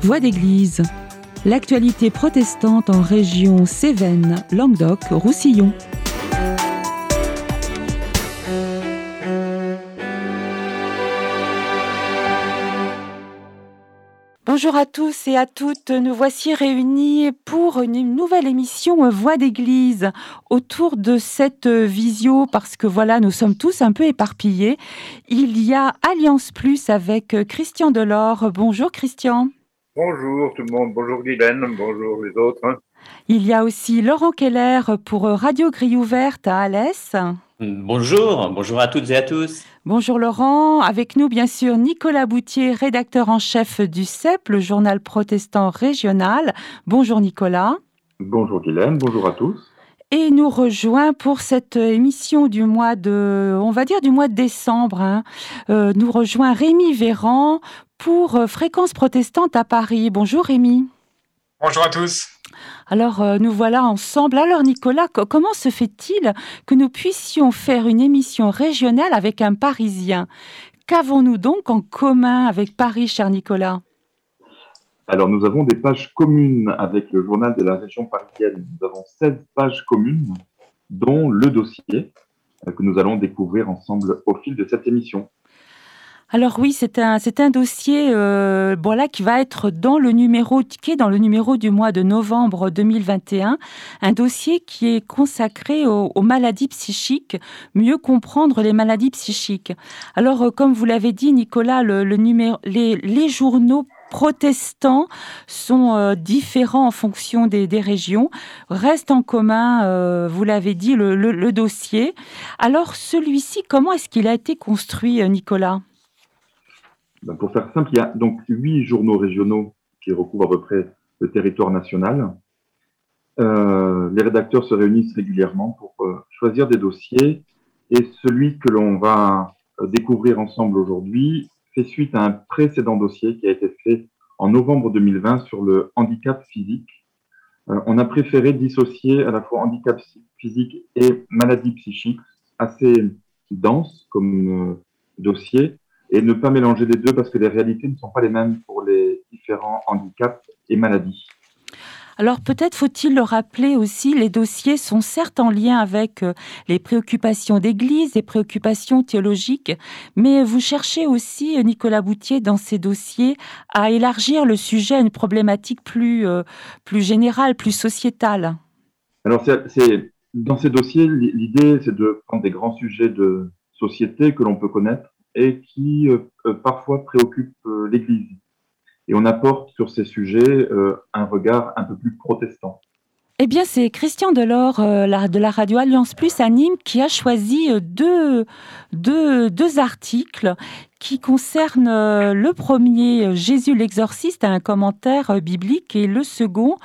Voix d'église. L'actualité protestante en région Cévennes, Languedoc, Roussillon. Bonjour à tous et à toutes, nous voici réunis pour une nouvelle émission Voix d'église autour de cette visio parce que voilà, nous sommes tous un peu éparpillés. Il y a Alliance Plus avec Christian Delors. Bonjour Christian. Bonjour tout le monde, bonjour Guylaine, bonjour les autres. Il y a aussi Laurent Keller pour Radio Grille Ouverte à Alès. Bonjour à toutes et à tous. Bonjour Laurent, avec nous bien sûr Nicolas Boutier, rédacteur en chef du CEP, le journal protestant régional. Bonjour Nicolas. Bonjour Guylaine, bonjour à tous. Et nous rejoint pour cette émission du mois de décembre. Nous rejoint Rémi Véran pour Fréquence protestante à Paris. Bonjour Rémi. Bonjour à tous. Alors, nous voilà ensemble. Alors, Nicolas, comment se fait-il que nous puissions faire une émission régionale avec un Parisien ? Qu'avons-nous donc en commun avec Paris, cher Nicolas ? Alors, nous avons des pages communes avec le journal de la région parisienne. Nous avons 16 pages communes, dont le dossier que nous allons découvrir ensemble au fil de cette émission. Alors oui, c'est un dossier qui va être dans le numéro du mois de novembre 2021, un dossier qui est consacré aux maladies psychiques, mieux comprendre les maladies psychiques. Alors comme vous l'avez dit Nicolas, les journaux protestants sont différents en fonction des régions, restent en commun, vous l'avez dit, le dossier. Alors celui-ci, comment est-ce qu'il a été construit, Nicolas ? Pour faire simple, il y a donc 8 journaux régionaux qui recouvrent à peu près le territoire national. Les rédacteurs se réunissent régulièrement pour choisir des dossiers et celui que l'on va découvrir ensemble aujourd'hui fait suite à un précédent dossier qui a été fait en novembre 2020 sur le handicap physique. On a préféré dissocier à la fois handicap physique et maladie psychique, assez dense comme dossier, et ne pas mélanger les deux parce que les réalités ne sont pas les mêmes pour les différents handicaps et maladies. Alors peut-être faut-il le rappeler aussi, les dossiers sont certes en lien avec les préoccupations d'Église, les préoccupations théologiques, mais vous cherchez aussi, Nicolas Boutier, dans ces dossiers, à élargir le sujet à une problématique plus générale, plus sociétale. Alors dans ces dossiers, l'idée c'est de prendre des grands sujets de société que l'on peut connaître et qui parfois préoccupent l'Église. Et on apporte sur ces sujets un regard un peu plus protestant. Eh bien, c'est Christian Delors de la radio Alliance Plus à Nîmes qui a choisi deux articles qui concernent le premier, Jésus l'exorciste, un commentaire biblique, et le second,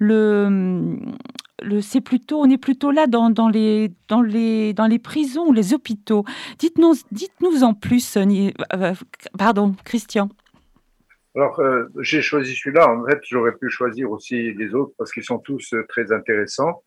on est plutôt là dans les prisons ou les hôpitaux. Dites-nous en plus, Christian. Alors, j'ai choisi celui-là. En fait, j'aurais pu choisir aussi les autres parce qu'ils sont tous très intéressants.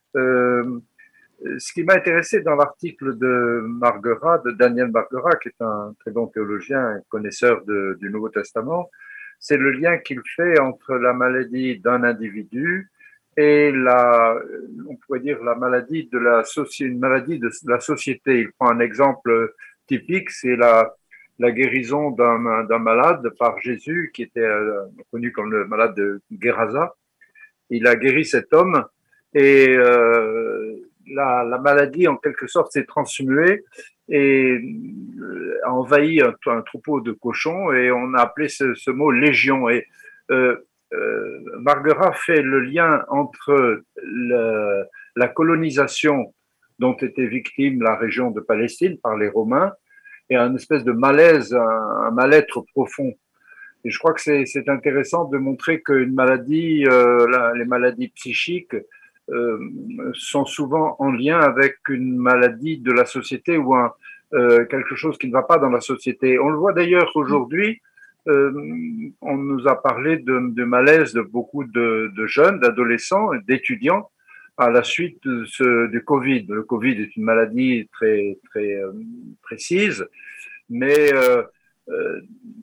Ce qui m'a intéressé dans l'article de Daniel Marguerat, qui est un très bon théologien et connaisseur du Nouveau Testament, c'est le lien qu'il fait entre la maladie d'un individu et on pourrait dire la maladie une maladie de la société. Il prend un exemple typique, c'est la guérison d'un malade par Jésus, qui était connu comme le malade de Guérasa. Il a guéri cet homme et la maladie, en quelque sorte, s'est transmuée et a envahi un troupeau de cochons, et on a appelé ce mot légion. Et Marguerat fait le lien entre la colonisation dont était victime la région de Palestine par les Romains et un espèce de malaise, un mal-être profond. Et je crois que c'est intéressant de montrer qu'une maladie, les maladies psychiques, sont souvent en lien avec une maladie de la société ou quelque chose qui ne va pas dans la société. On le voit d'ailleurs aujourd'hui, on nous a parlé de malaise de beaucoup de jeunes, d'adolescents, d'étudiants à la suite du Covid. Le Covid est une maladie très, très précise, mais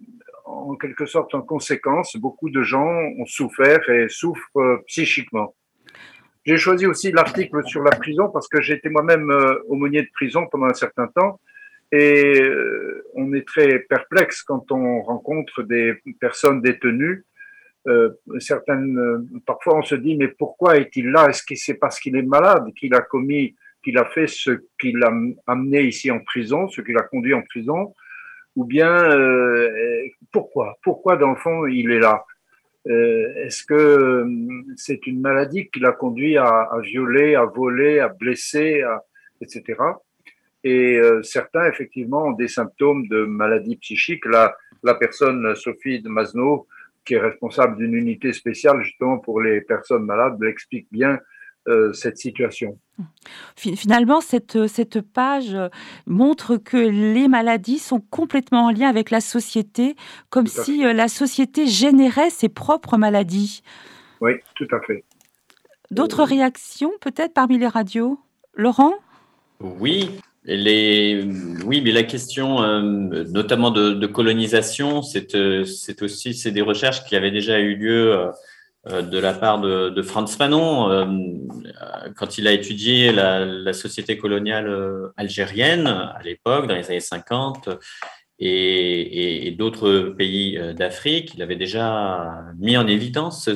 en quelque sorte en conséquence, beaucoup de gens ont souffert et souffrent psychiquement. J'ai choisi aussi l'article sur la prison parce que j'ai été moi-même aumônier de prison pendant un certain temps et on est très perplexe quand on rencontre des personnes détenues. Parfois on se dit mais pourquoi est-il là? Est-ce que c'est parce qu'il est malade qu'il a fait ce qui l'a amené ici en prison, ce qui l'a conduit en prison? Ou bien pourquoi dans le fond il est là? Est-ce que c'est une maladie qui l'a conduit à violer, à voler, à blesser, etc. Et certains effectivement ont des symptômes de maladie psychique. La personne Sophie de Masneau, qui est responsable d'une unité spéciale justement pour les personnes malades, l'explique bien cette situation. Finalement, cette page montre que les maladies sont complètement en lien avec la société, comme si la société générait ses propres maladies. Oui, tout à fait. D'autres réactions peut-être parmi les radios? Laurent? Oui, mais la question notamment de colonisation, c'est des recherches qui avaient déjà eu lieu de la part de Frantz Fanon quand il a étudié la société coloniale algérienne à l'époque, dans les années 50, et d'autres pays d'Afrique. Il avait déjà mis en évidence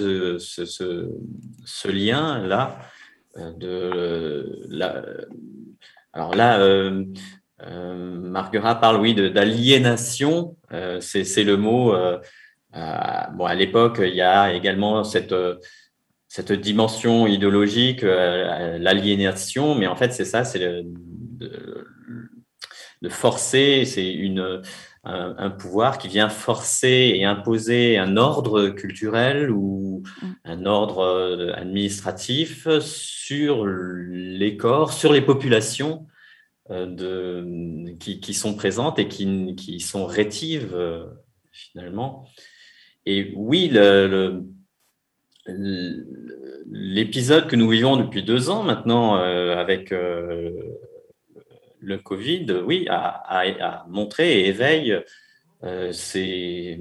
ce lien-là alors là, Marguerat parle, oui, d'aliénation. C'est le mot. À l'époque, il y a également cette dimension idéologique, l'aliénation, mais en fait, c'est ça, c'est de forcer, c'est un pouvoir qui vient forcer et imposer un ordre culturel ou un ordre administratif sur les corps, sur les populations qui sont présentes et qui sont rétives finalement. Et oui, l'épisode que nous vivons depuis 2 ans maintenant avec le Covid, oui, a montré et éveille ces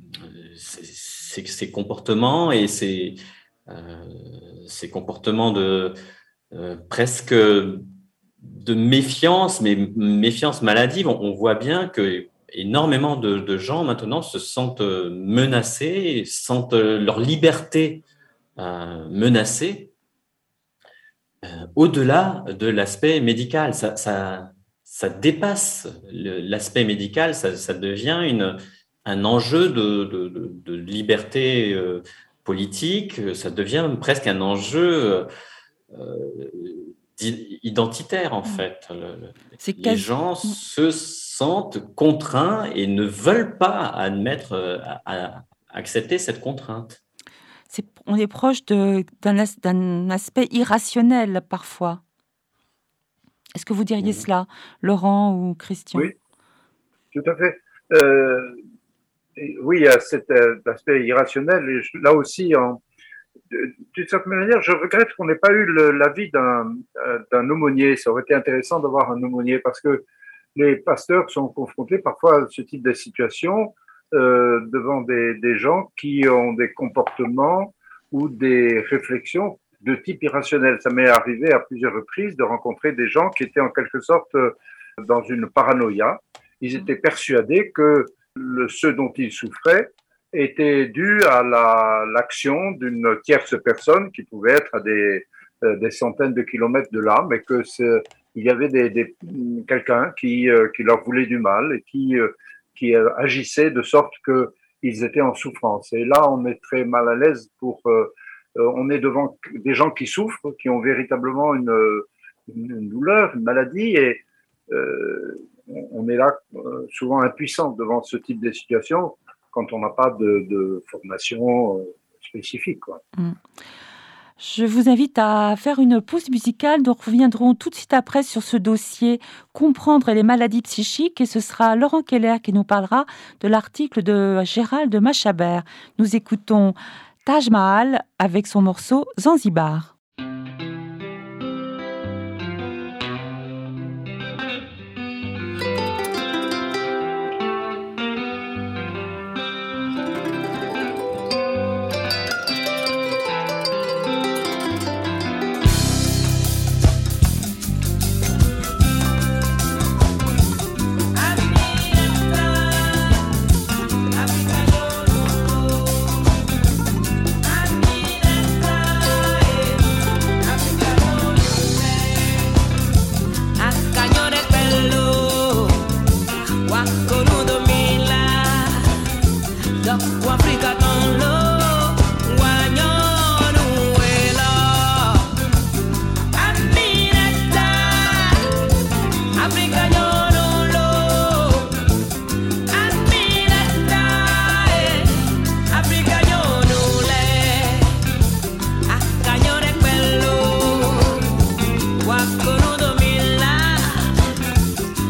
comportements et ces comportements de presque de méfiance, mais méfiance maladive. On voit bien que énormément de gens maintenant se sentent menacés, sentent leur liberté menacée, au-delà de l'aspect médical. Ça dépasse l'aspect médical, ça devient un enjeu de liberté politique, ça devient presque un enjeu identitaire en fait. Les gens se sentent contraints et ne veulent pas admettre, accepter cette contrainte. On est proche d'un aspect irrationnel parfois. Est-ce que vous diriez cela, Laurent ou Christian? Oui, tout à fait. Oui, il y a cet aspect irrationnel. Et là aussi, d'une certaine manière, je regrette qu'on n'ait pas eu l'avis d'un aumônier. Ça aurait été intéressant d'avoir un aumônier parce que les pasteurs sont confrontés parfois à ce type de situation devant des gens qui ont des comportements ou des réflexions de type irrationnel. Ça m'est arrivé à plusieurs reprises de rencontrer des gens qui étaient en quelque sorte dans une paranoïa. Ils étaient persuadés que ce dont ils souffraient était dû à l'action d'une tierce personne qui pouvait être à des centaines de kilomètres de là, mais que il y avait quelqu'un qui leur voulait du mal et qui agissait de sorte que ils étaient en souffrance. Et là, on est très mal à l'aise on est devant des gens qui souffrent, qui ont véritablement une douleur, une maladie, et on est là souvent impuissant devant ce type de situation quand on n'a pas de formation spécifique, quoi. Je vous invite à faire une pause musicale. Nous reviendrons tout de suite après sur ce dossier « Comprendre les maladies psychiques » et ce sera Laurent Keller qui nous parlera de l'article de Gérald Machaber. Nous écoutons Taj Mahal avec son morceau « Zanzibar ».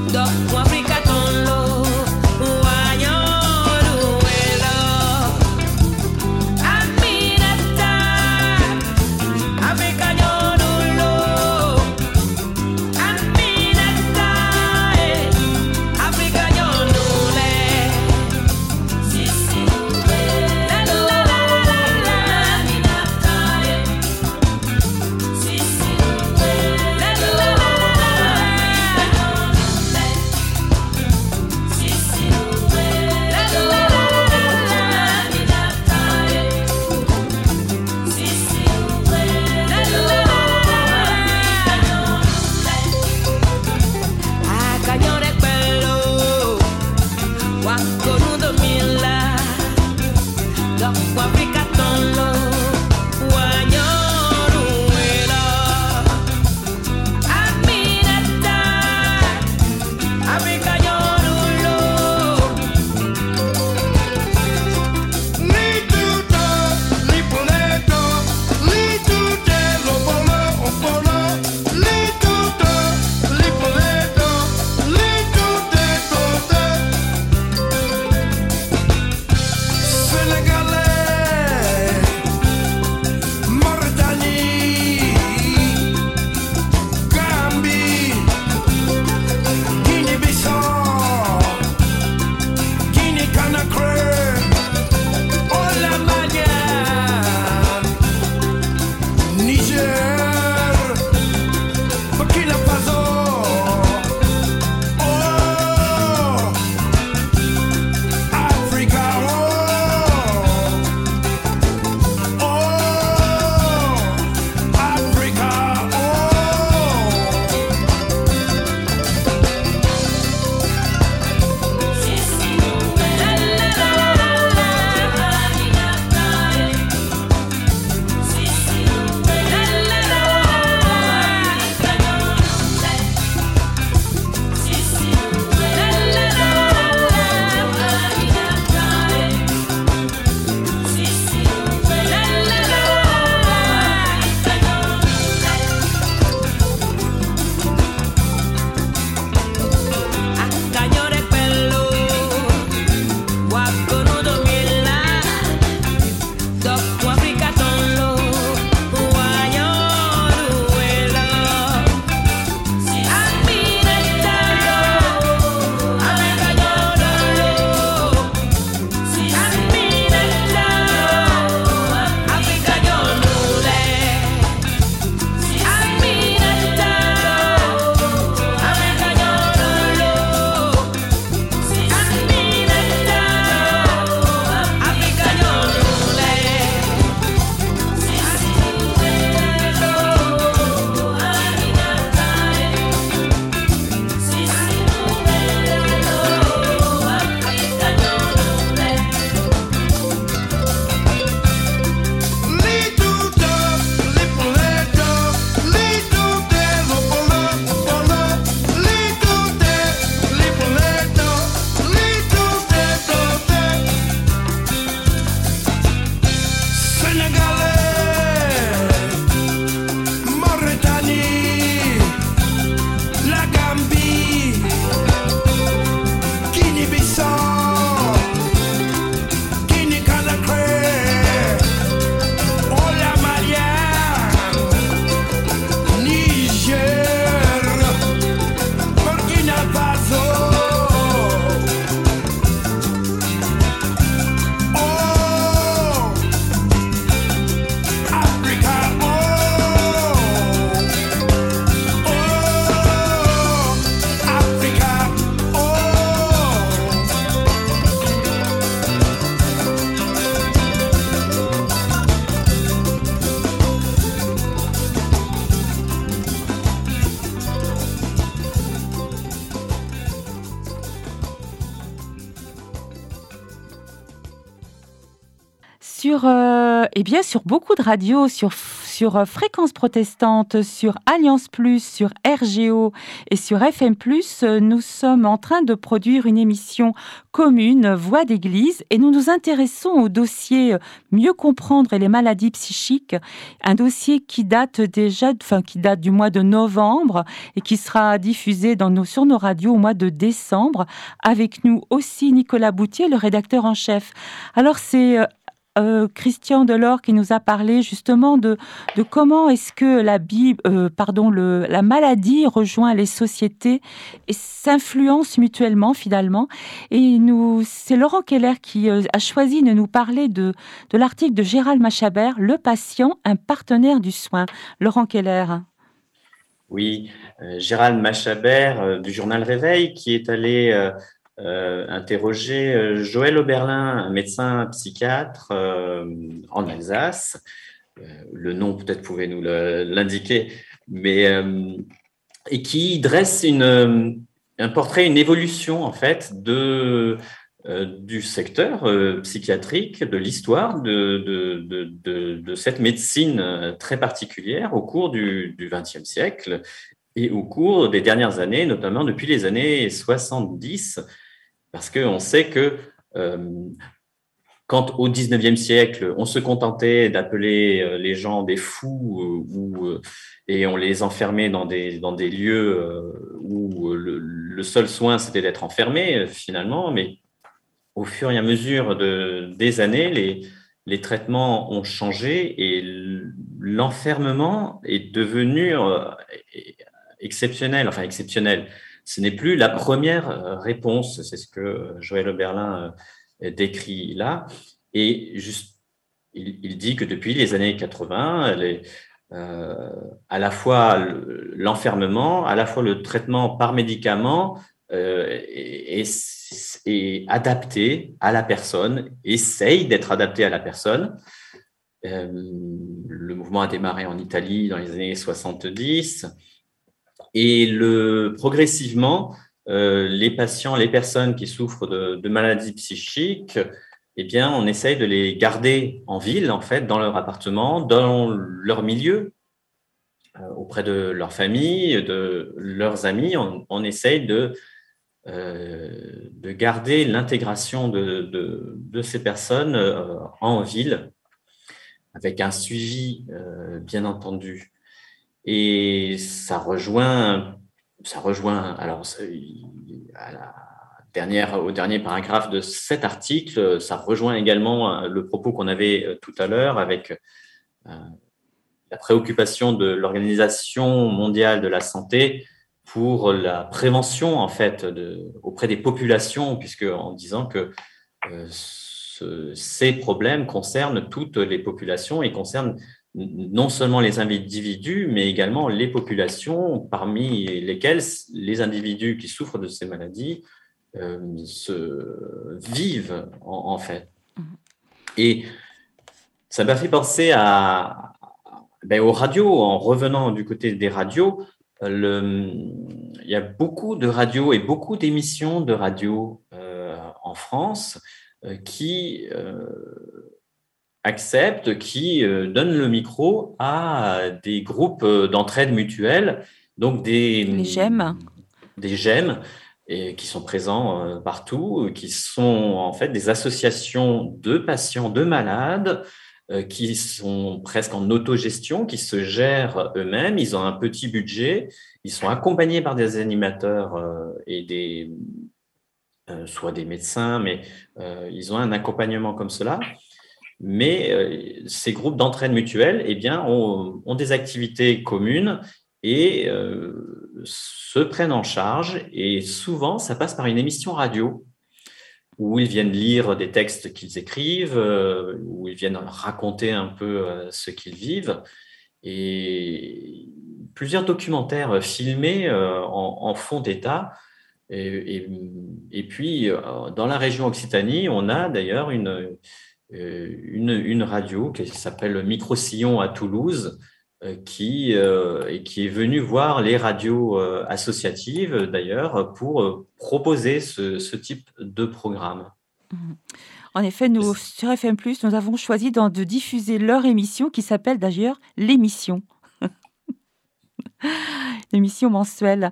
Sur beaucoup de radios, sur sur Fréquence Protestante, sur Alliance Plus, sur RGO et sur FM Plus, nous sommes en train de produire une émission commune, Voix d'Église, et nous nous intéressons au dossier Mieux comprendre les maladies psychiques, un dossier qui date du mois de novembre et qui sera diffusé sur nos radios au mois de décembre. Avec nous aussi Nicolas Boutier, le rédacteur en chef. Alors c'est Christian Delors qui nous a parlé justement de comment est-ce que la maladie rejoint les sociétés et s'influence mutuellement finalement. Et c'est Laurent Keller qui a choisi de nous parler de l'article de Gérald Machabert, Le patient, un partenaire du soin. Laurent Keller. Oui, Gérald Machabert du journal Réveil qui est allé interroger Joël Oberlin, un médecin psychiatre en Alsace. Le nom peut-être pouvez nous l'indiquer, mais et qui dresse un portrait, une évolution en fait du secteur psychiatrique, de l'histoire de cette médecine très particulière au cours du XXe siècle et au cours des dernières années, notamment depuis les années 70. Parce qu'on sait que quand au XIXe siècle, on se contentait d'appeler les gens des fous et on les enfermait dans des lieux où le seul soin, c'était d'être enfermé finalement. Mais au fur et à mesure des années, les traitements ont changé et l'enfermement est devenu exceptionnel. Ce n'est plus la première réponse, c'est ce que Joël Oberlin décrit là. Et il dit que depuis les années 80, à la fois l'enfermement, à la fois le traitement par médicament est adapté à la personne, essaye d'être adapté à la personne. Le mouvement a démarré en Italie dans les années 70. Et progressivement, les personnes qui souffrent de maladies psychiques, eh bien, on essaye de les garder en ville, en fait, dans leur appartement, dans leur milieu, auprès de leur famille, de leurs amis. On essaye de garder l'intégration de ces personnes en ville, avec un suivi, bien entendu. Et ça rejoint alors au dernier paragraphe de cet article, ça rejoint également le propos qu'on avait tout à l'heure avec la préoccupation de l'Organisation mondiale de la santé pour la prévention en fait auprès des populations, puisque en disant que ces problèmes concernent toutes les populations et concernent non seulement les individus, mais également les populations, parmi lesquelles les individus qui souffrent de ces maladies vivent en fait. Et ça m'a fait penser aux radios. En revenant du côté des radios, il y a beaucoup de radios et beaucoup d'émissions de radio en France qui acceptent, qui donnent le micro à des groupes d'entraide mutuelle, donc des GEM, et qui sont présents partout, qui sont en fait des associations de patients, de malades, qui sont presque en autogestion, qui se gèrent eux-mêmes. Ils ont un petit budget, ils sont accompagnés par des animateurs et soit des médecins, mais ils ont un accompagnement comme cela. Mais ces groupes d'entraide mutuelle, eh bien, ont des activités communes et se prennent en charge. Et souvent, ça passe par une émission radio où ils viennent lire des textes qu'ils écrivent, où ils viennent raconter un peu ce qu'ils vivent. Et plusieurs documentaires filmés en font état. Et puis, dans la région Occitanie, on a d'ailleurs une radio qui s'appelle Micro-Sillon à Toulouse, qui est venue voir les radios associatives d'ailleurs pour proposer ce type de programme. En effet, nous, sur FM+, nous avons choisi de diffuser leur émission qui s'appelle d'ailleurs l'émission. L'émission mensuelle.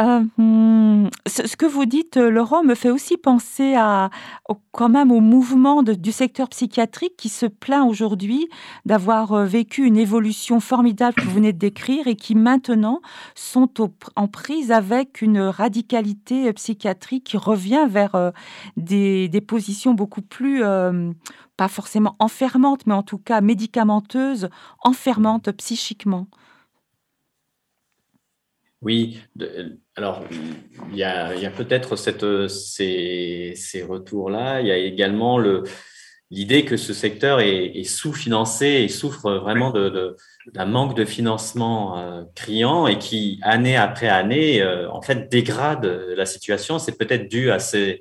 Ce que vous dites, Laurent, me fait aussi penser quand même au mouvement du secteur psychiatrique qui se plaint aujourd'hui d'avoir vécu une évolution formidable que vous venez de décrire et qui maintenant sont en prise avec une radicalité psychiatrique qui revient vers des positions beaucoup plus, pas forcément enfermantes, mais en tout cas médicamenteuses, enfermantes psychiquement. Oui, alors il y a peut-être ces retours-là. Il y a également l'idée que ce secteur est sous-financé et souffre vraiment d'un manque de financement criant et qui, année après année, en fait, dégrade la situation. C'est peut-être dû à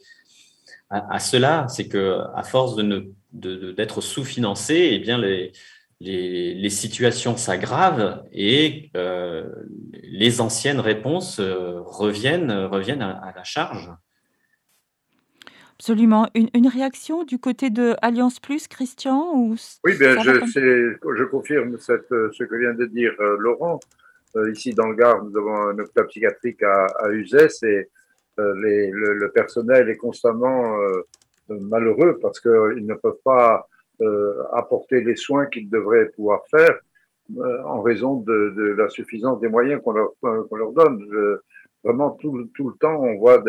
cela, c'est que à force d'être sous-financé, eh bien les situations s'aggravent et les anciennes réponses reviennent à la charge. Absolument. Une réaction du côté de Alliance Plus, Christian ou Oui, bien, je confirme ce que vient de dire Laurent. Ici, dans le Gard, nous avons un hôpital psychiatrique à Uzès et le personnel est constamment malheureux parce qu'ils ne peuvent pas apporter les soins qu'ils devraient pouvoir faire en raison de la suffisance des moyens qu'on leur donne. Vraiment, tout le temps, on voit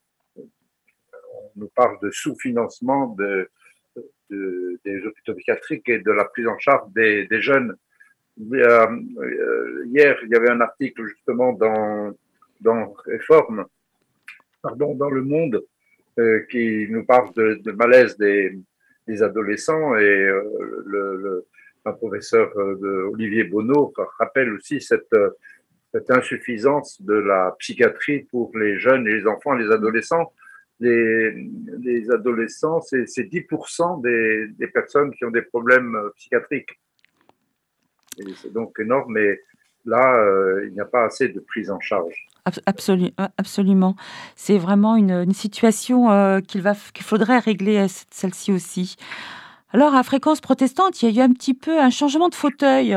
on nous parle de sous-financement des hôpitaux psychiatriques et de la prise en charge des jeunes. Hier, il y avait un article justement dans Réforme, dans Le Monde, qui nous parle de malaise des adolescents et un professeur Olivier Bonneau rappelle aussi cette insuffisance de la psychiatrie pour les jeunes et les enfants et les adolescents. Les adolescents, c'est 10% des personnes qui ont des problèmes psychiatriques. Et c'est donc énorme, mais là, il n'y a pas assez de prise en charge. Absolument. C'est vraiment une situation qu'il faudrait régler, celle-ci aussi. Alors, à Fréquence Protestante, il y a eu un petit peu un changement de fauteuil.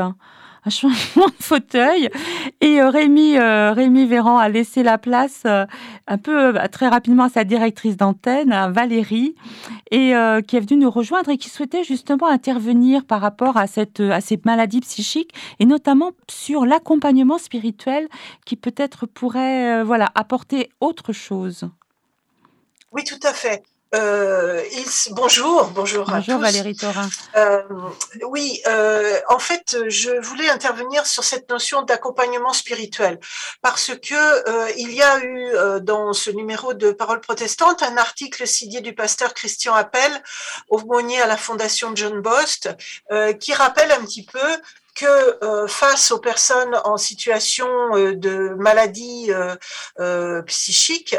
Et Rémi Véran a laissé la place très rapidement à sa directrice d'antenne, Valérie, et qui est venue nous rejoindre et qui souhaitait justement intervenir par rapport à ces maladies psychiques et notamment sur l'accompagnement spirituel qui peut-être pourrait apporter autre chose. Oui, tout à fait. Bonjour à tous. Bonjour Valérie Thorin. Oui, en fait, je voulais intervenir sur cette notion d'accompagnement spirituel parce que il y a eu dans ce numéro de Parole protestante un article signé du pasteur Christian Appel, aumônier à la Fondation John Bost, qui rappelle un petit peu que face aux personnes en situation de maladie psychique,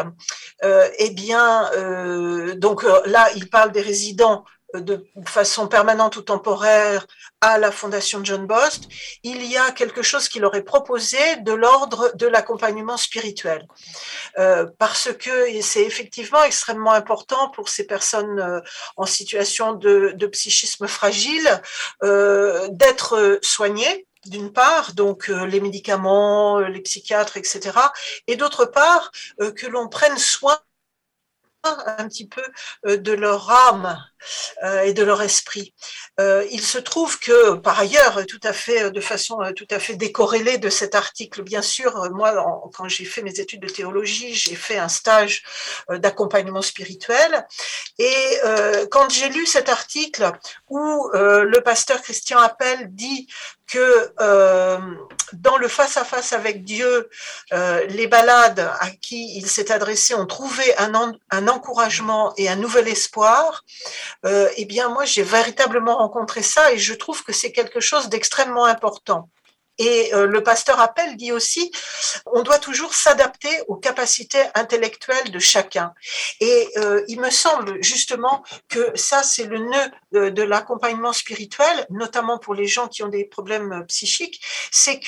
donc là, il parle des résidents de façon permanente ou temporaire à la Fondation John Bost, il y a quelque chose qu'il aurait proposé de l'ordre de l'accompagnement spirituel. Parce que c'est effectivement extrêmement important pour ces personnes en situation de psychisme fragile d'être soignées, d'une part, donc les médicaments, les psychiatres, etc., et d'autre part, que l'on prenne soin un petit peu de leur âme et de leur esprit. Il se trouve que, par ailleurs, de façon tout à fait décorrélée de cet article, bien sûr, moi, quand j'ai fait mes études de théologie, j'ai fait un stage d'accompagnement spirituel. Et quand j'ai lu cet article où le pasteur Christian Appel dit que dans le face-à-face avec Dieu, les malades à qui il s'est adressé ont trouvé un encouragement et un nouvel espoir, eh bien moi j'ai véritablement rencontré ça et je trouve que c'est quelque chose d'extrêmement important. Et le pasteur Appel dit aussi, on doit toujours s'adapter aux capacités intellectuelles de chacun. Et il me semble justement que ça, c'est le nœud de l'accompagnement spirituel, notamment pour les gens qui ont des problèmes psychiques, c'est que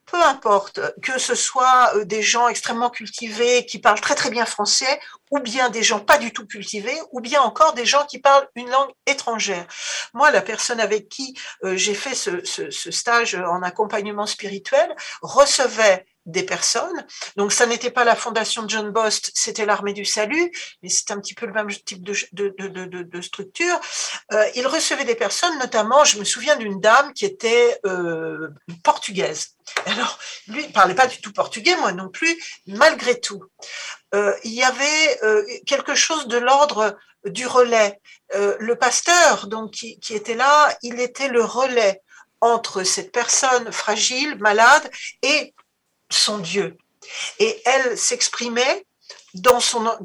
peu importe, que ce soit des gens extrêmement cultivés qui parlent très très bien français, ou bien des gens pas du tout cultivés, ou bien encore des gens qui parlent une langue étrangère. Moi, la personne avec qui j'ai fait ce stage en accompagnement spirituel recevait des personnes. Donc, ça n'était pas la fondation John Bost, c'était l'Armée du Salut, mais c'est un petit peu le même type de structure. Il recevait des personnes, notamment, je me souviens d'une dame qui était portugaise. Alors, lui, il parlait pas du tout portugais, moi non plus, malgré tout. Il y avait quelque chose de l'ordre du relais. Le pasteur, donc, qui était là, il était le relais entre cette personne fragile, malade, et son Dieu. Et elle s'exprimait dans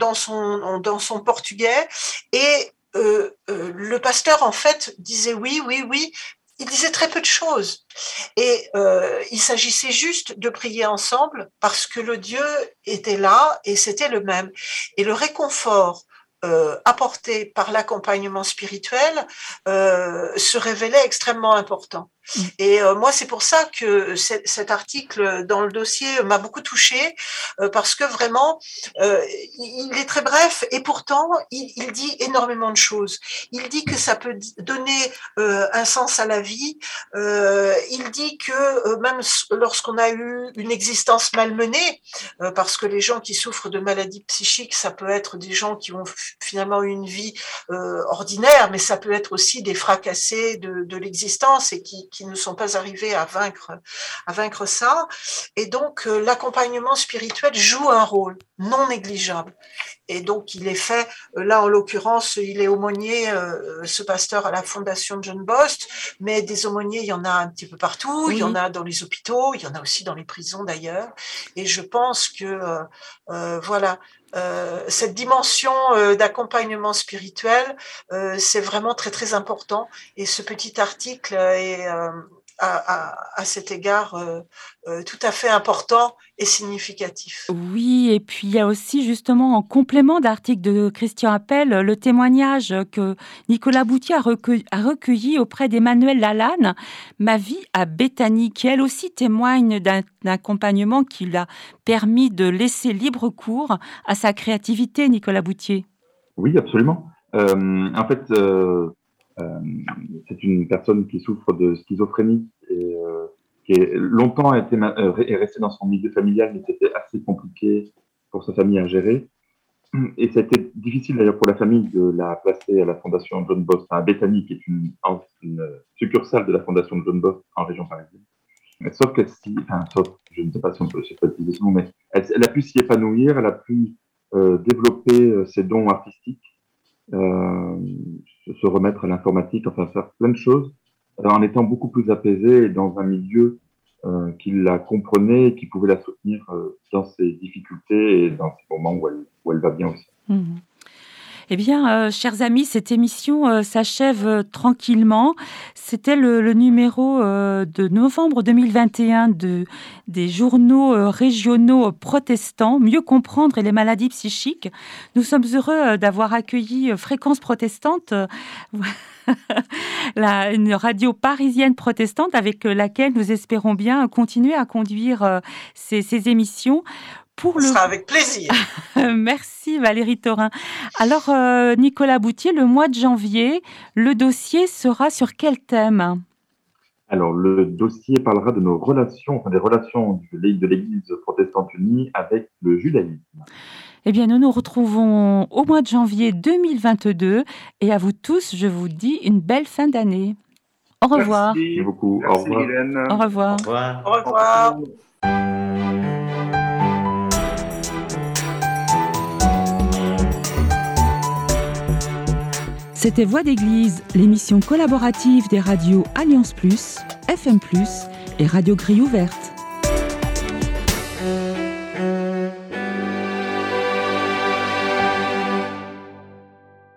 son portugais, et le pasteur, en fait, disait oui. Il disait très peu de choses. Et il s'agissait juste de prier ensemble parce que le Dieu était là et c'était le même. Et le réconfort apporté par l'accompagnement spirituel se révélait extrêmement important. Et moi, c'est pour ça que cet article dans le dossier m'a beaucoup touchée, parce que vraiment, il est très bref et pourtant, il dit énormément de choses. Il dit que ça peut donner un sens à la vie. Il dit que même lorsqu'on a eu une existence malmenée, parce que les gens qui souffrent de maladies psychiques, ça peut être des gens qui ont finalement eu une vie ordinaire, mais ça peut être aussi des fracassés de l'existence et qui ne sont pas arrivés à vaincre ça. Et donc, l'accompagnement spirituel joue un rôle non négligeable. Et donc, il est fait, là, en l'occurrence, il est aumônier, ce pasteur, à la fondation John Bost, mais des aumôniers, il y en a un petit peu partout, oui. Il y en a dans les hôpitaux, il y en a aussi dans les prisons, d'ailleurs. Et je pense que, voilà, cette dimension d'accompagnement spirituel, c'est vraiment très, très important. Et ce petit article est à cet égard tout à fait important et significatif. Oui, et puis il y a aussi justement en complément d'article de Christian Appel, le témoignage que Nicolas Boutier a recueilli auprès d'Emmanuel Lalanne, Ma vie à Béthanie, qui elle aussi témoigne d'un accompagnement qui lui a permis de laisser libre cours à sa créativité, Nicolas Boutier. Oui, absolument. En fait, c'est une personne qui souffre de schizophrénie et qui longtemps est restée dans son milieu familial, mais c'était assez compliqué pour sa famille à gérer. Et ça a été difficile d'ailleurs pour la famille de la placer à la fondation John Bost à Béthanie, qui est une succursale de la fondation John Bost en région parisienne. Sauf je ne sais pas si on peut utiliser ce mot, mais elle a pu s'y épanouir, elle a pu développer ses dons artistiques, se remettre à l'informatique, enfin faire plein de choses, en étant beaucoup plus apaisée et dans un milieu qui la comprenait et qui pouvait la soutenir dans ses difficultés et dans ces moments où elle va bien aussi. Mmh. Eh bien, chers amis, cette émission s'achève tranquillement. C'était le numéro de novembre 2021 des journaux régionaux protestants, Mieux comprendre les maladies psychiques. Nous sommes heureux d'avoir accueilli Fréquence protestante, une radio parisienne protestante avec laquelle nous espérons bien continuer à conduire ces émissions. Ce sera avec plaisir. Merci Valérie Thorin. Alors Nicolas Boutier, le mois de janvier, le dossier sera sur quel thème ? Alors le dossier parlera de nos relations, des relations de l'Église protestante unie avec le judaïsme. Eh bien, nous nous retrouvons au mois de janvier 2022 et à vous tous, je vous dis une belle fin d'année. Au revoir. Merci beaucoup. Merci, au revoir. Hélène. Au revoir. Au revoir. Au revoir. C'était Voix d'église, l'émission collaborative des radios Alliance Plus, FM Plus et Radio Grille Ouverte.